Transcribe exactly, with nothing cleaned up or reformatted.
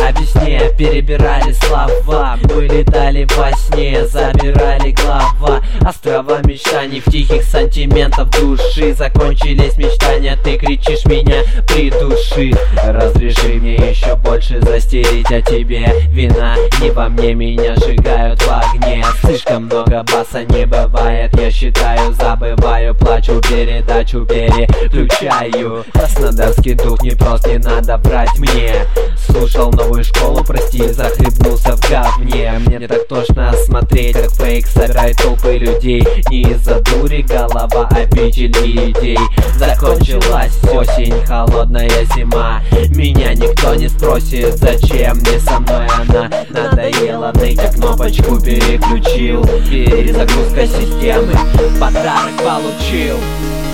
объясни. Перебирали слова, мы летали во сне, забирали глава. Острова мечтаний в тихих сантиментов души. Закончились мечтания, ты кричишь меня придуши. Разреши мне еще больше застереть о тебе. Вина не во мне, меня сжигают в огне. Слишком много баса не бывает, я считаю, забываю, плачу, передачу переключаю. Краснодарский дух не прост, не надо брать мне. Слушал новую школу, прости, захлебнулся в говне. Мне так тошно смотреть, как фейк собирает толпы людей. Не из-за дури голова, обидел и идей. Закончилась осень, холодная зима. Меня никто не спросит, зачем мне со мной она. Надоело ныть, я кнопочку переключил. Перезагрузка системы, подарок получил.